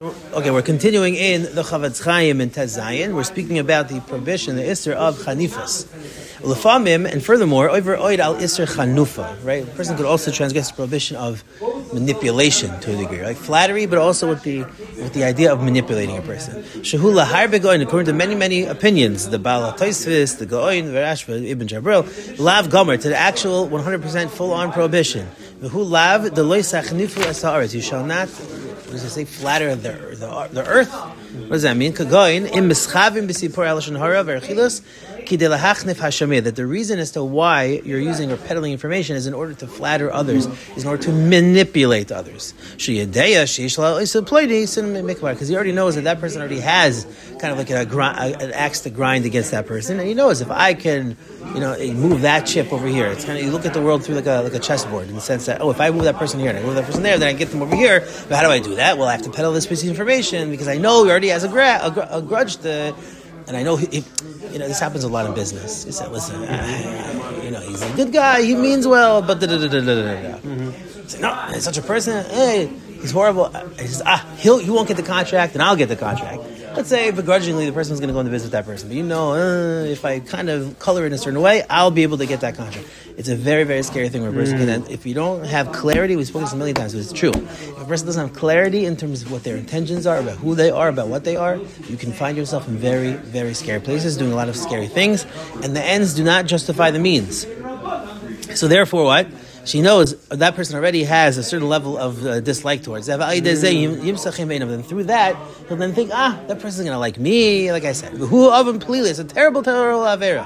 Okay, we're continuing in the Chavetz Chaim in Tez Zayin. We're speaking about the prohibition, the Isser of Chanifas. L'famim, and furthermore, over oid al Isser Chanufa, right? A person could also transgress the prohibition of manipulation to a degree, like flattery, but also with the idea of manipulating a person. Shehu lahar begoin, according to many opinions, the Baal HaTosfos, the Gaon, the Rashba, Ibn Jabril, lav gomer, to the actual 100% full-on prohibition. V'hu lav the loy sachnifu es ha'aretz, you shall not, what does it say, flatter the earth? What does that mean? Kagoin im mischavim b'sipor alashon hara v'erchilos ki de lahachnif hashameh. That the reason as to why you're using or peddling information is in order to flatter others, is in order to manipulate others. Sheyedeya sheish la'oisa ploidi sin mikvar, because he already knows that person already has kind of like an axe to grind against that person, and he knows if I can, move that chip over here. It's kind of, you look at the world through like a chessboard in the sense that, if I move that person here and I move that person there, then I get them over here. But how do I do that? Well, I have to peddle this piece of information because I know he already has a grudge to, and I know this happens a lot in business. You say, listen, he's a good guy, he means well, but You say, no, he's such a person. Hey, he's horrible. He says, he won't get the contract, and I'll get the contract. Let's say begrudgingly the person's going to go into business with that person, but if I kind of color it in a certain way, I'll be able to get that contract. It's a very, very scary thing where a person can, if you don't have clarity, we've spoken this a million times, but it's true. If a person doesn't have clarity in terms of what their intentions are, about who they are, about what they are, you can find yourself in very, very scary places, doing a lot of scary things, and the ends do not justify the means. So therefore what? She knows that person already has a certain level of dislike towards them. And through that, he'll then think, that person's going to like me, like I said. It's a terrible avera.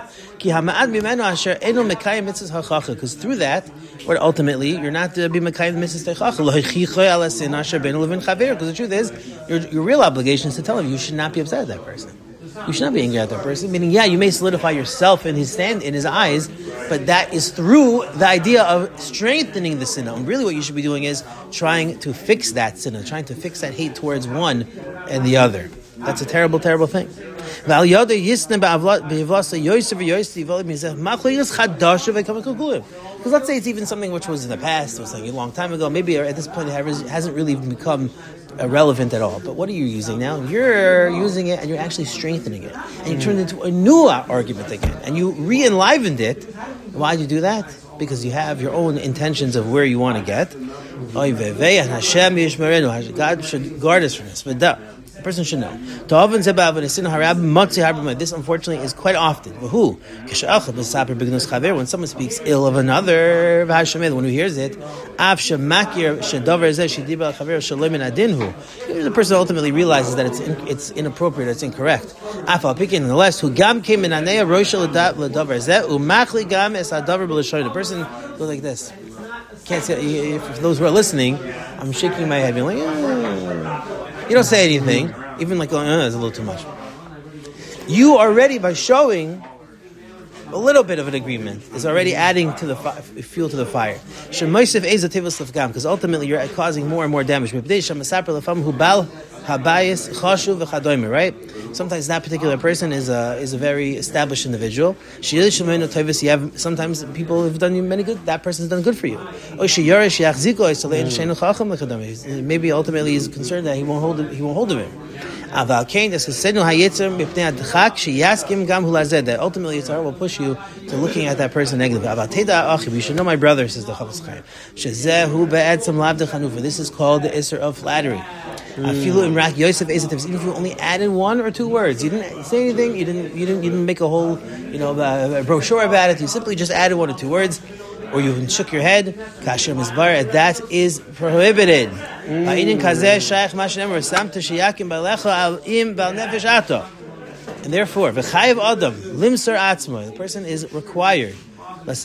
Because through that, or ultimately, you're not to be mekayim mitzvahs. Because the truth is, your real obligation is to tell him you should not be upset at that person. You should not be angry at that person. Meaning, you may solidify yourself in his eyes, but that is through the idea of strengthening the sinner. And really what you should be doing is trying to fix that sinner, trying to fix that hate towards one and the other. That's a terrible, terrible thing. Because let's say it's even something which was in the past, it was like a long time ago, maybe at this point it hasn't really even become relevant at all. But what are you using now? You're using it and you're actually strengthening it. And you turned it into a new argument again. And you re-enlivened it. Why'd you do that? Because you have your own intentions of where you want to get. God should guard us from this. But a person should know. This, unfortunately, is quite often. When someone speaks ill of another, the one who hears it, the person ultimately realizes that it's inappropriate, it's incorrect. Nonetheless, the person goes like this. Can't say, for those who are listening, I'm shaking my head, being like, you don't say anything, even like going, it's a little too much. You already, by showing a little bit of an agreement, is already adding to the fuel to the fire. Because ultimately you're causing more and more damage. Right? Sometimes that particular person is a very established individual. Sometimes people have done you many good. That person's done good for you. Maybe ultimately he's concerned that he won't hold of him. That ultimately it's will push you to looking at that person negatively. You should know, my brother, says the Chavetz Chaim. This is called the Isser of flattery. Even if you only added one or two words, you didn't say anything, you didn't make a whole a brochure about it. You simply just added one or two words, or you shook your head. That is prohibited. And therefore, the person is required. The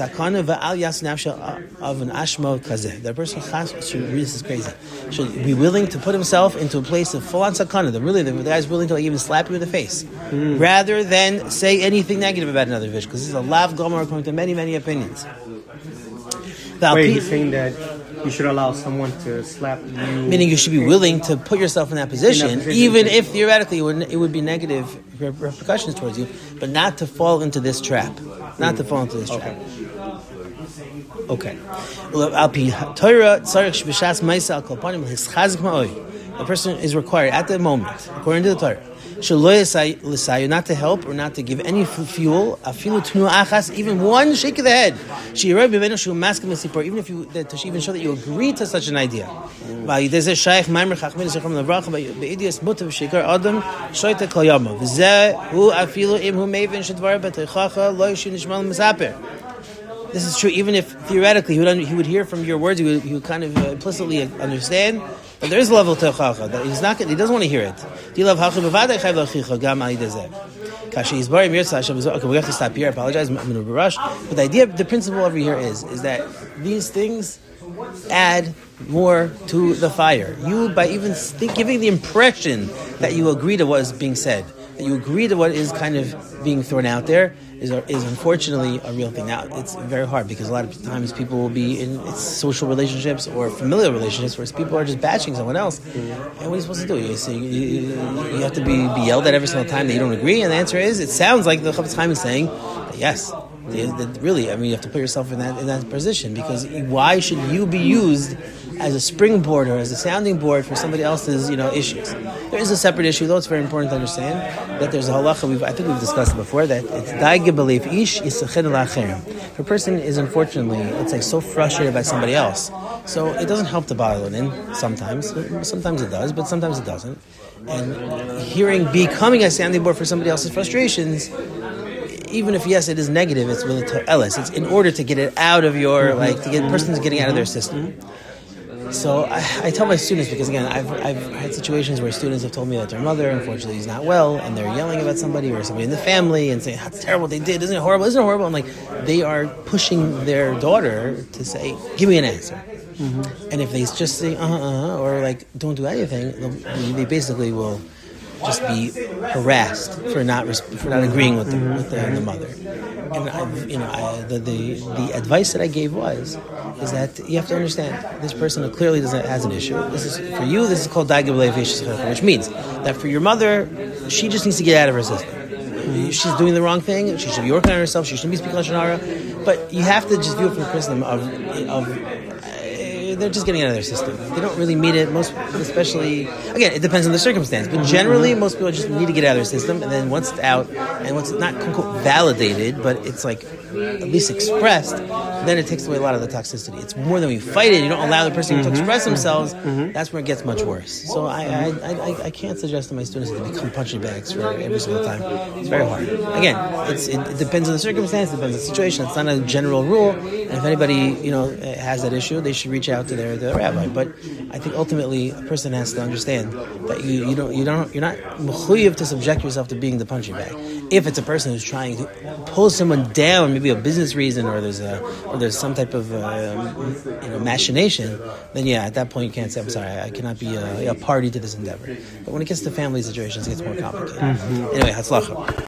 person this is crazy. Should be willing to put himself into a place of full on sakana. The guy's willing to even slap you in the face, rather than say anything negative about another fish. Because this is a lav gomer according to many opinions. Wait, he's saying that you should allow someone to slap you. Meaning you should be willing to put yourself in that position, even if theoretically it would be negative repercussions towards you, but not to fall into this trap. Not to fall into this trap. Okay. the person is required at the moment, according to the Torah, not to help or not to give any fuel, even one shake of the head. Even if you, to even show that you agree to such an idea. This is true even if theoretically he would hear from your words, he would kind of implicitly understand, but there is a level of techacha that he doesn't want to hear it. Okay, we have to stop here. I apologize. I'm in a rush. But the principle over here is that these things add more to the fire. You, by even giving the impression that you agree to what is being said, that you agree to what is kind of being thrown out there, is unfortunately a real thing. Now, it's very hard because a lot of times people will be in social relationships or familial relationships where people are just bashing someone else. And what are you supposed to do? You have to be yelled at every single time that you don't agree? And the answer is, it sounds like the Chafetz Chaim is saying, that yes, really, you have to put yourself in that position, because why should you be used as a springboard or as a sounding board for somebody else's issues? There is a separate issue, though. It's very important to understand that there's a halacha. I think we've discussed it before, that it's daige b'leiv ish yisached la'acherim. If a person is unfortunately, let's say, so frustrated by somebody else, so it doesn't help to bottle it in. Sometimes it does, but sometimes it doesn't. And becoming a sounding board for somebody else's frustrations, even if yes, it is negative, it's really to'eles. It's in order to get it out of your the person's getting out of their system. So I tell my students, because again, I've had situations where students have told me that their mother, unfortunately, is not well, and they're yelling about somebody or somebody in the family and saying, "That's terrible what they did. Isn't it horrible? Isn't it horrible?" I'm like, they are pushing their daughter to say, "Give me an answer." Mm-hmm. And if they just say or don't do anything, they basically will just be harassed for not agreeing with the mother. And the advice that I gave is that you have to understand, this person clearly has an issue. This is for you. This is called daige b'leiv ish, which means that for your mother, she just needs to get out of her system. She's doing the wrong thing. She should be working on herself. She shouldn't be speaking Lashon Hara. But you have to just view it from the prism of they're just getting out of their system. They don't really mean it. Most, especially, again, it depends on the circumstance. But generally, most people just need to get out of their system, and then once it's out, and once it's not quote unquote validated, but it's at least expressed, then it takes away a lot of the toxicity. It's more than we fight it. You don't allow the person to express themselves. That's where it gets much worse. So I can't suggest to my students to become punching bags for every single time. It's very hard. Again, it depends on the circumstance. It depends on the situation. It's not a general rule. And if anybody has that issue, they should reach out to their rabbi. But I think ultimately a person has to understand that you're not mechuyev to subject yourself to being the punching bag. If it's a person who's trying to pull someone down, maybe a business reason, or there's some type of machination, then at that point you can't say, "I'm sorry, I cannot be a party to this endeavor." But when it gets to family situations, it gets more complicated. Anyway, hatzlacha.